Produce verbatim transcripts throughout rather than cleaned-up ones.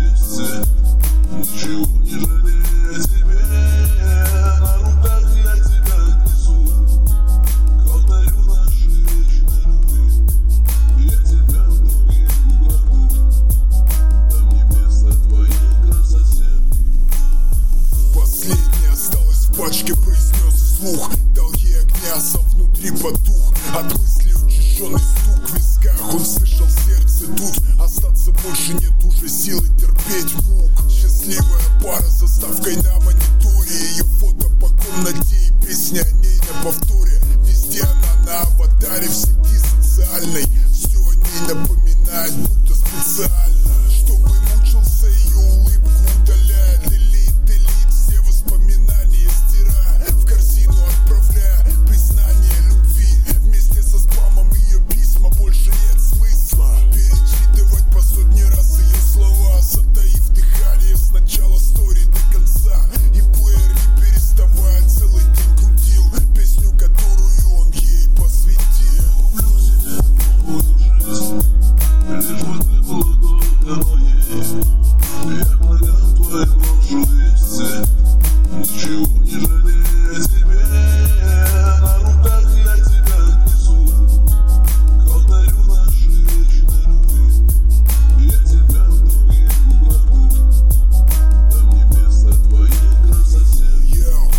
весе, ничего не жалея тебе. На руках я тебя несу, колдаю нашей вечной любви. Я тебя в других укладу, там не место твоей красоте. Последнее осталось в пачке, произнес вслух. Дал ей огня, сам внутри потух. От мысли учащенный стук в висках. Он слышал сердце тут. Остаться больше нет уже силы терпеть мук. Счастливая пара с заставкой на мониторе. Ее фото по комнате и песня о ней на повторе. Везде она на аватаре, в сети социальной. Все о ней напоминает, будто специально, чтобы мучился ее улыбку удаляя. Делит, делит все воспоминания, стирая, в корзину отправляя признание любви. Вместе со спамом ее письма больше нет смысла перечитывать по сотни раз ее слова, затаив дыхание с начала стори до конца. И плеер не переставая целый день крутил песню, которую он ей посвятил. Люблю тебя новую жизнь, лишь бы ты была только моей. Я погал твоей ложью весе, ничего не жалея тебе. На руках я тебя несу, колдаю нашей вечной любви. Я тебя в других укладу, там не место твоей красоте. Йоу.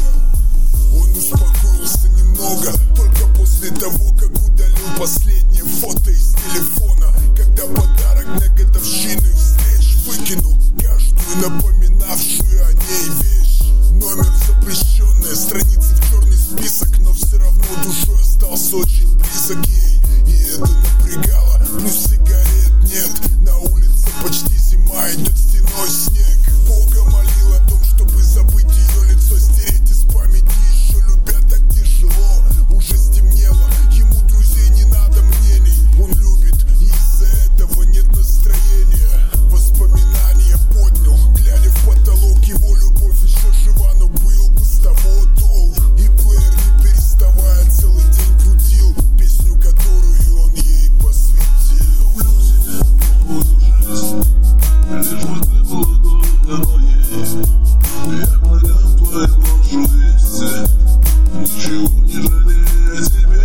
Он успокоился немного только после того, как удалил последнее фото из телефона. Когда подарок на годовщину их встреч выкинул каждую напоминавшую о ней вещь. Номер запрещенная, страницы в черный список, но все равно душой остался очень близок ей. И это напрягало, плюс сигарет нет. На улице почти зима, идет стеной снег. Бога молил о том, чтобы забыть ее лицо, стереть из памяти. Еще любя так тяжело, уже стемнело. Ему друзей не надо, мнений. Он любит, и из-за этого нет настроения. Воспоминания поднял, глядя в потолок. Его любовь еще жива, но был бы с того толк. И плеер не переставая целый день крутил песню, которую он ей посвятил. Люблю тебя новую жизнь, лишь бы ты была только моей. Я погал твоей ложью весе, ничего не жалея тебе.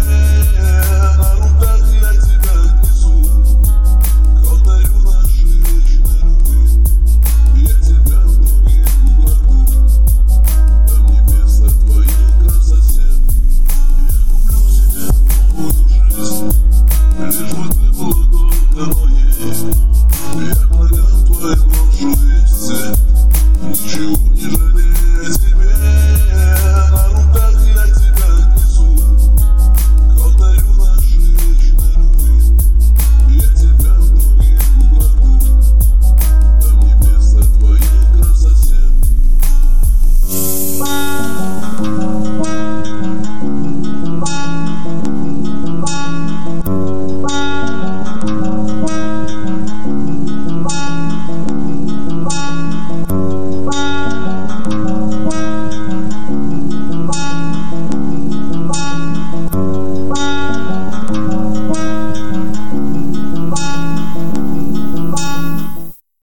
На руках я тебя несу, колдаю нашей вечной любви. Я тебя в других укладу, там не место твоей красоте. Я люблю тебя новую жизнь, лишь бы ты была только моей. Я погал твоей ложью весе, ничего не жалея.